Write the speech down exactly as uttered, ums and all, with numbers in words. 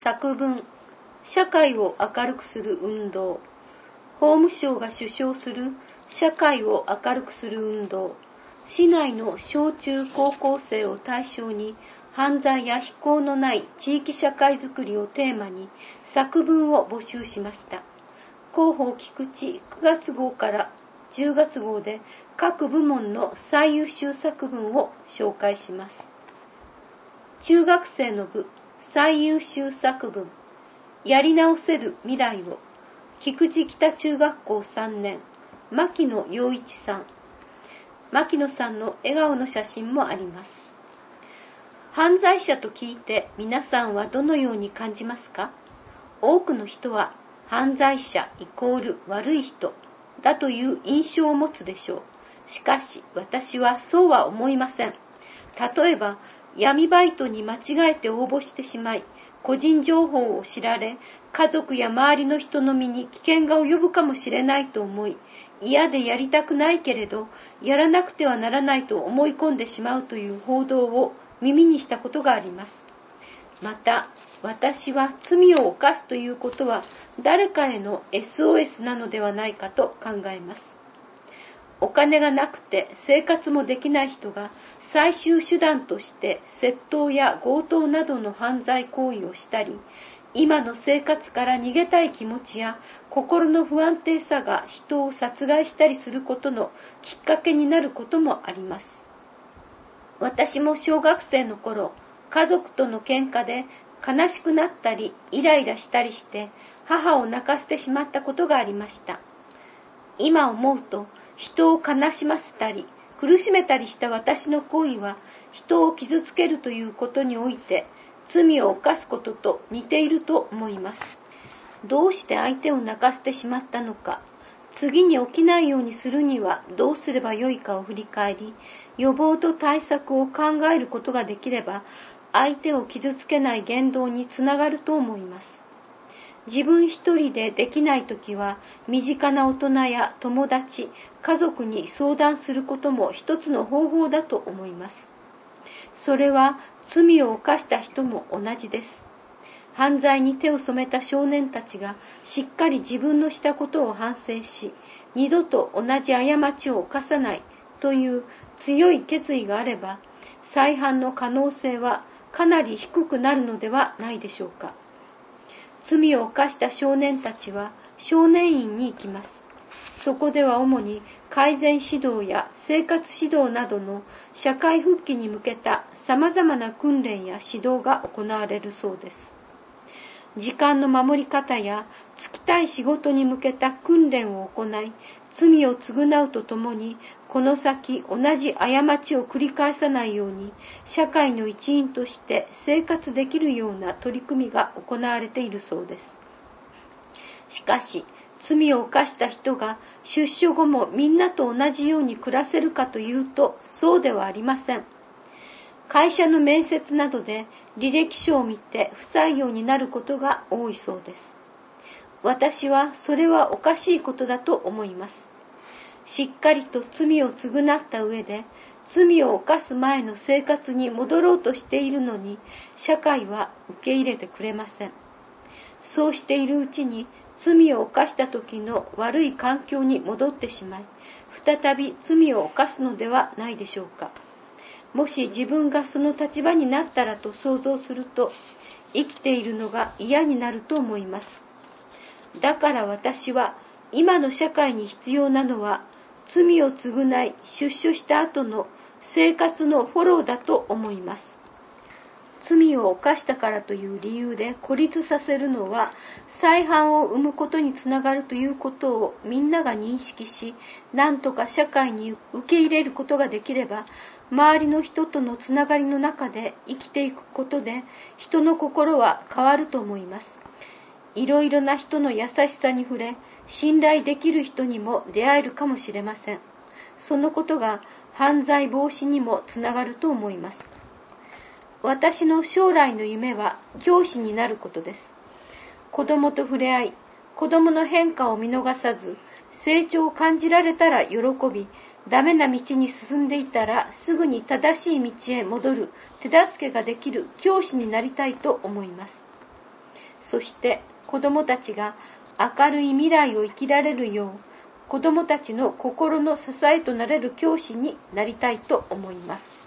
作文、社会を明るくする運動。法務省が主張する社会を明るくする運動。市内の小中高校生を対象に犯罪や非行のない地域社会づくりをテーマに作文を募集しました。広報菊池くがつ号からじゅうがつ号で各部門の最優秀作文を紹介します。中学生の部最優秀作文、やり直せる未来を、菊池北中学校さんねん、牧野陽一さん。牧野さんの笑顔の写真もあります。犯罪者と聞いて皆さんはどのように感じますか？多くの人は犯罪者イコール悪い人だという印象を持つでしょう。しかし私はそうは思いません。例えば闇バイトに間違えて応募してしまい、個人情報を知られ、家族や周りの人の身に危険が及ぶかもしれないと思い、嫌でやりたくないけれど、やらなくてはならないと思い込んでしまうという報道を耳にしたことがあります。また、私は罪を犯すということは、誰かへの エスオーエス なのではないかと考えます。お金がなくて生活もできない人が最終手段として窃盗や強盗などの犯罪行為をしたり、今の生活から逃げたい気持ちや心の不安定さが人を殺害したりすることのきっかけになることもあります。私も小学生の頃、家族との喧嘩で悲しくなったりイライラしたりして母を泣かせてしまったことがありました。今思うと、人を悲しませたり苦しめたりした私の行為は人を傷つけるということにおいて罪を犯すことと似ていると思います。どうして相手を泣かせてしまったのか、次に起きないようにするにはどうすればよいかを振り返り、予防と対策を考えることができれば相手を傷つけない言動につながると思います。自分一人でできないときは、身近な大人や友達、家族に相談することも一つの方法だと思います。それは罪を犯した人も同じです。犯罪に手を染めた少年たちがしっかり自分のしたことを反省し、二度と同じ過ちを犯さないという強い決意があれば、再犯の可能性はかなり低くなるのではないでしょうか。罪を犯した少年たちは少年院に行きます。そこでは主に改善指導や生活指導などの社会復帰に向けた様々な訓練や指導が行われるそうです。時間の守り方や就きたい仕事に向けた訓練を行い、罪を償うとともに、この先同じ過ちを繰り返さないように、社会の一員として生活できるような取り組みが行われているそうです。しかし、罪を犯した人が出所後もみんなと同じように暮らせるかというと、そうではありません。会社の面接などで履歴書を見て不採用になることが多いそうです。私はそれはおかしいことだと思います。しっかりと罪を償った上で、罪を犯す前の生活に戻ろうとしているのに、社会は受け入れてくれません。そうしているうちに、罪を犯した時の悪い環境に戻ってしまい、再び罪を犯すのではないでしょうか。もし自分がその立場になったらと想像すると、生きているのが嫌になると思います。だから私は、今の社会に必要なのは、罪を償い出所した後の生活のフォローだと思います。罪を犯したからという理由で孤立させるのは再犯を生むことにつながるということをみんなが認識し、なんとか社会に受け入れることができれば、周りの人とのつながりの中で生きていくことで人の心は変わると思います。いろいろな人の優しさに触れ、信頼できる人にも出会えるかもしれません。そのことが犯罪防止にもつながると思います。私の将来の夢は教師になることです。子供と触れ合い、子供の変化を見逃さず、成長を感じられたら喜び、ダメな道に進んでいたらすぐに正しい道へ戻る手助けができる教師になりたいと思います。 そして子どもたちが明るい未来を生きられるよう、子どもたちの心の支えとなれる教師になりたいと思います。